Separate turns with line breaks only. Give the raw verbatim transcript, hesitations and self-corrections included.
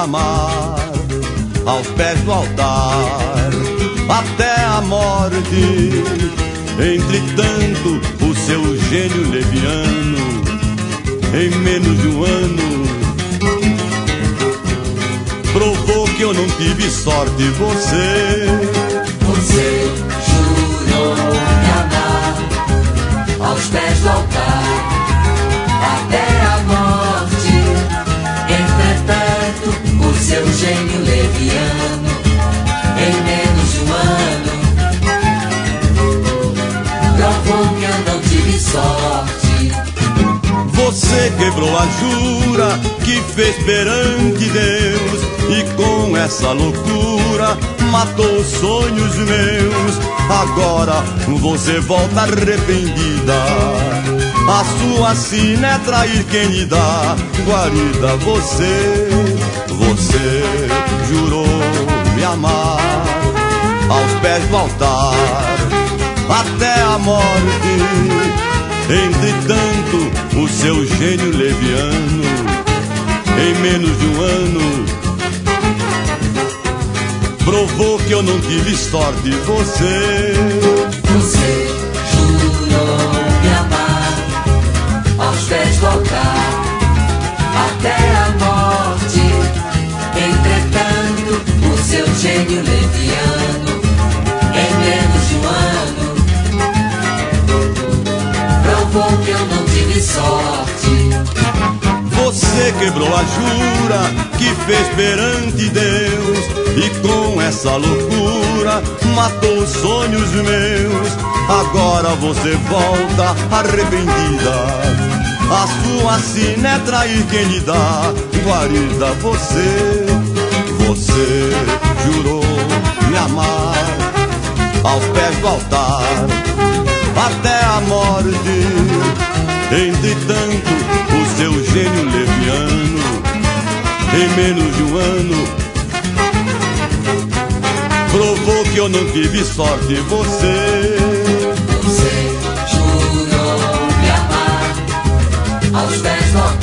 amar aos pés do altar até a morte. Entretanto, o seu gênio leviano, em menos de um ano, provou que eu não tive sorte. Você,
você jurou me amar aos pés do altar até a morte. Entretanto, o seu gênio leviano, em menos de um ano, provou que eu não tive sorte.
Você quebrou a jura que fez perante Deus, e com essa loucura matou os sonhos meus. Agora você volta arrependida, a sua sina é trair quem lhe dá guarida. Você, você jurou me amar aos pés do altar até a morte. Entretanto, o seu gênio leviano, em menos de um ano, provou que eu não tive sorte. Você,
você jurou me amar aos pés do altar até a morte. Entretanto, o seu gênio leviano, em menos de um ano, provou que eu não tive sorte.
Você quebrou a jura que fez perante Deus, e com essa loucura matou os sonhos meus. Agora você volta arrependida, a sua sina é trair quem lhe dá guarida. Você, você jurou me amar aos pés do altar até a morte. Entretanto, o seu gênio leviano, em menos de um ano, provou que eu não tive sorte. Você,
você jurou me amar aos pés do altar